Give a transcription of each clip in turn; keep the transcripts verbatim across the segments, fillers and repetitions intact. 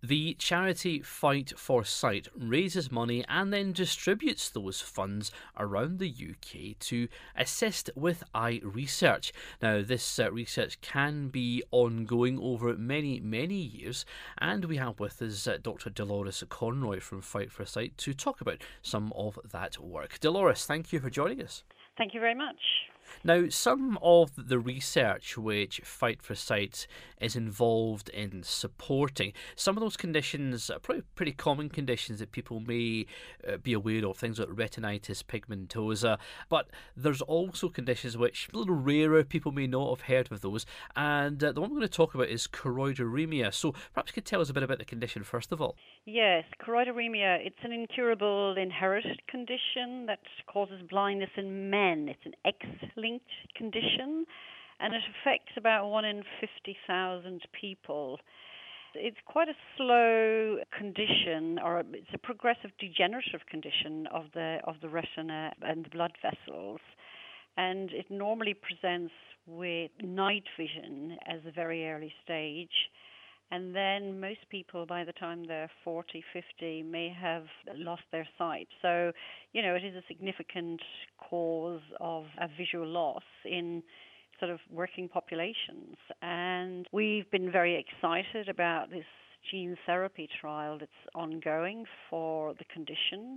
The charity Fight for Sight raises money and then distributes those funds around the U K to assist with eye research. Now, this uh, research can be ongoing over many, many years, and we have with us uh, Doctor Dolores Conroy from Fight for Sight to talk about some of that work. Dolores, thank you for joining us. Thank you very much. Now, some of the research which Fight for Sight is involved in supporting, some of those conditions are pretty, pretty common conditions that people may uh, be aware of, things like retinitis pigmentosa, but there's also conditions which are a little rarer, people may not have heard of those, and uh, the one we're going to talk about is choroideremia. So perhaps you could tell us a bit about the condition first of all. Yes, choroideremia, it's an incurable inherited condition that causes blindness in men. It's an X-linked condition, and it affects about one in fifty thousand people. It's quite a slow condition, or it's a progressive degenerative condition of the of the retina and the blood vessels, and it normally presents with night vision as a very early stage. And then most people, by the time they're forty, fifty, may have lost their sight. So, you know, it is a significant cause of a visual loss in sort of working populations. And we've been very excited about this gene therapy trial that's ongoing for the condition.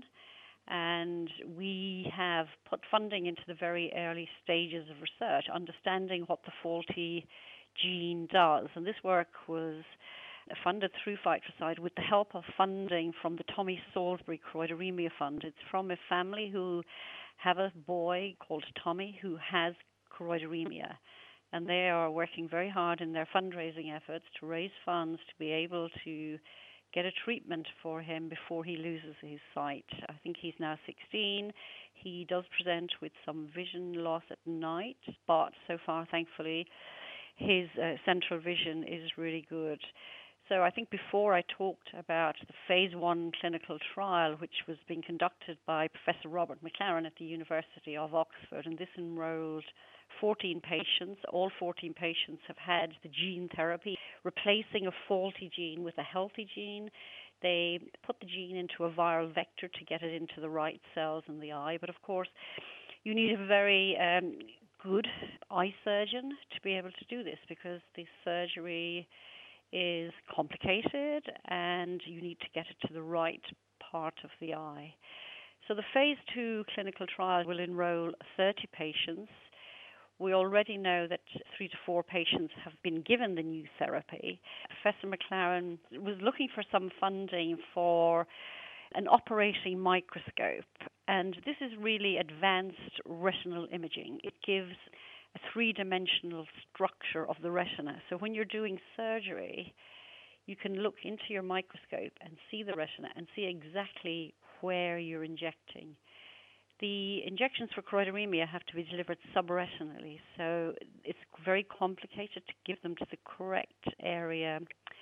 And we have put funding into the very early stages of research, understanding what the faulty gene does. And this work was funded through Fight for Sight with the help of funding from the Tommy Salisbury Choroideremia Fund. It's from a family who have a boy called Tommy who has choroideremia. And they are working very hard in their fundraising efforts to raise funds to be able to get a treatment for him before he loses his sight. I think he's now sixteen. He does present with some vision loss at night, but so far, thankfully, his uh, central vision is really good. So I think before I talked about the phase one clinical trial, which was being conducted by Professor Robert McLaren at the University of Oxford, and this enrolled fourteen patients. All fourteen patients have had the gene therapy, replacing a faulty gene with a healthy gene. They put the gene into a viral vector to get it into the right cells in the eye, but of course you need a very um, good eye surgeon to be able to do this, because the surgery is complicated and you need to get it to the right part of the eye. So the phase two clinical trial will enroll thirty patients. We already know that three to four patients have been given the new therapy. Professor McLaren was looking for some funding for an operating microscope, and this is really advanced retinal imaging. It gives a three-dimensional structure of the retina. So when you're doing surgery, you can look into your microscope and see the retina and see exactly where you're injecting. The injections for choroideremia have to be delivered subretinally, so it's very complicated to give them to the correct area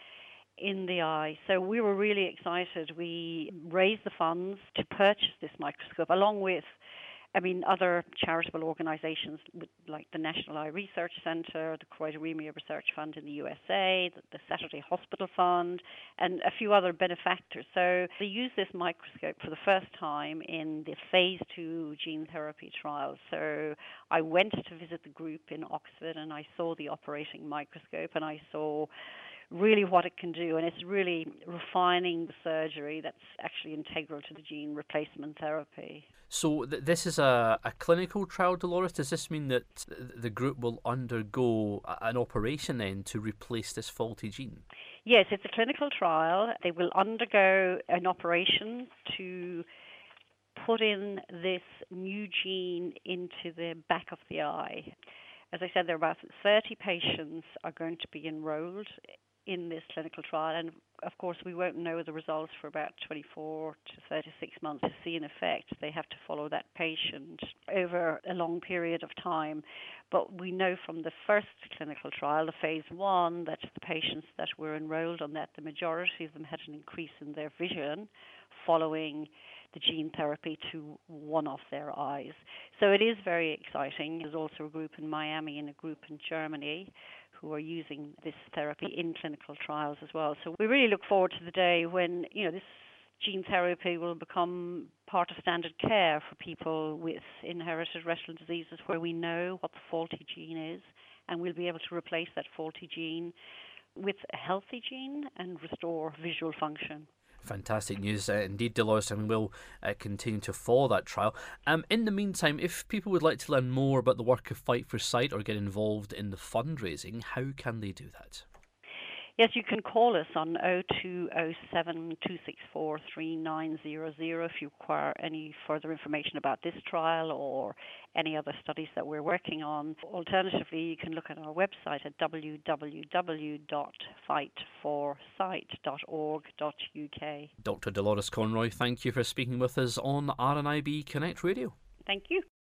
in the eye. So we were really excited. We raised the funds to purchase this microscope, along with I mean, other charitable organizations like the National Eye Research Center, the Choroideremia Research Fund in the U S A, the, the Saturday Hospital Fund, and a few other benefactors. So they used this microscope for the first time in the phase two gene therapy trial. So I went to visit the group in Oxford, and I saw the operating microscope, and I saw really what it can do, and it's really refining the surgery that's actually integral to the gene replacement therapy. So th- this is a, a clinical trial, Dolores. Does this mean that the group will undergo an operation then to replace this faulty gene? Yes, it's a clinical trial. They will undergo an operation to put in this new gene into the back of the eye. As I said, there are about thirty patients are going to be enrolled in this clinical trial, and of course we won't know the results for about twenty-four to thirty-six months to see an effect. They have to follow that patient over a long period of time. But we know from the first clinical trial, the phase one, that the patients that were enrolled on that, the majority of them had an increase in their vision following the gene therapy to one of their eyes. So it is very exciting. There's also a group in Miami and a group in Germany who are using this therapy in clinical trials as well. So we really look forward to the day when, you know, this gene therapy will become part of standard care for people with inherited retinal diseases where we know what the faulty gene is, and we'll be able to replace that faulty gene with a healthy gene and restore visual function. Fantastic news uh, indeed, Dolores, and we'll uh, continue to follow that trial. Um, in the meantime, if people would like to learn more about the work of Fight for Sight or get involved in the fundraising, how can they do that? Yes, you can call us on oh two oh seven, two six four, three nine zero zero if you require any further information about this trial or any other studies that we're working on. Alternatively, you can look at our website at w w w dot fight for sight dot org dot u k. Doctor Dolores Conroy, thank you for speaking with us on R N I B Connect Radio. Thank you.